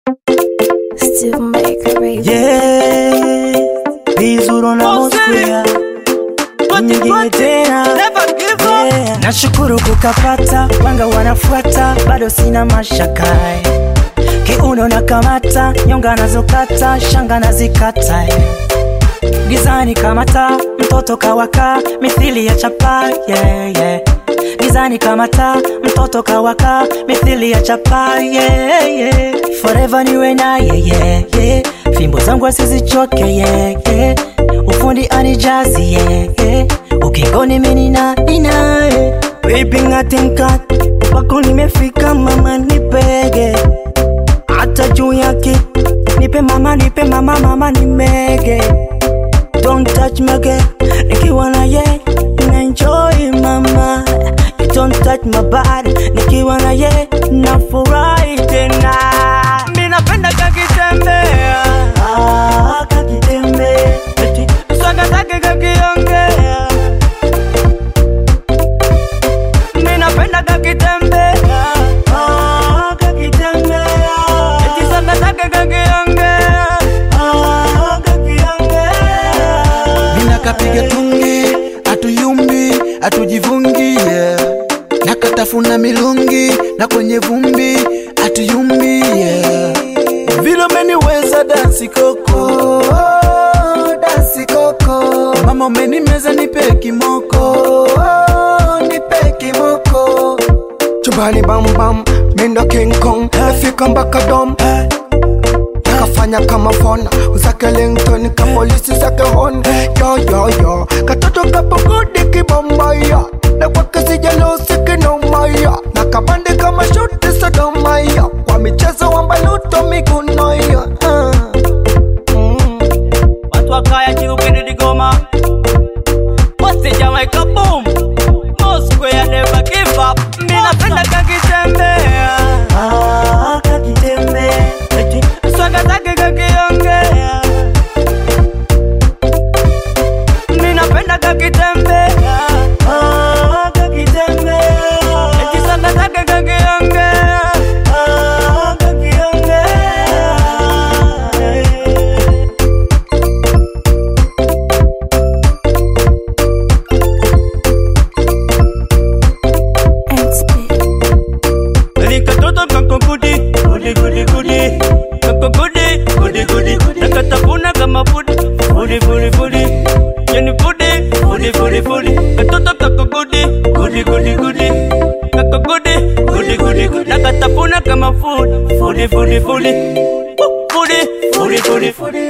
Still make a baby. Yeah, vizuri na mosquea nyingine tena. Yeah. Nashukuru kukapata, wanga wanafuata, bado sina mashaka. Kiuno na kamata, nyonga nazokata, shanga nazikata. Gizani kamata, mtoto kawaka, mithili ya chapa, yeah, yeah. Gizani kamata, mtoto kawaka, mithili ya chapa, yeah, yeah. Forever niwe na, yeah, yeah, yeah. Fimbo zangu asizichoke, yeah, yeah. Ufundi anijazi, yeah, yeah. Ukingoni mimi nina, yeah. Baby ngatinka, wako nimefika mama nipege. Hata juu yake, nipe mama, mama nimege. Don't touch my girl, nikiwa na ye, na enjoy mama. You don't touch my body, nikiwa na ye, na furahi tena. Mimi napenda kakitembea, kakitembea, swaga zake kakiongea. Mimi napenda kakitembea, kakitembea, swaga zake kakiongea. Kapige tungi, atuyumbi, atujivungi, yeah. Nakatafuna milungi, na kwenye vumbi, atuyumbi, yeah. Vile umeniweza dansi koko, dansi koko. Mama umenimeza nipe kimoko, nipe kimoko. Chubani bam bam, mindo King Kong, nafika mpaka dom. Kafanya kama fona, uzake Lington, kapolisi zake hon. Yo, katoto kapogodi kibambaya, na kwa kazi jalo siki no maya. Na kabandi kama shoti sodomaya, kwa michezo wambaluto migunoya. Watu wakaya chirupini digoma, wasi Jamaica boom. Mosquea never give up. Mimi napenda kakitembea, kakitembea, swaga zake kakiongea. Mimi napenda kakitembea, kakitembea, swaga zake kakiongea, kakiongea. Katoto kako gudi, gudi, gudi, gudi. Kako gudi, gudi, gudi, gudi. Nakatafuna kama fudi, fudi, fudi, fudi. Yani fudi, fudi, fudi, fudi. Katoto kako gudi, gudi, gudi, gudi. Kako gudi, gudi, gudi, gudi. Nakatafuna kama fudi, fudi, fudi, fudi. Fudi, fudi, fudi, fudi.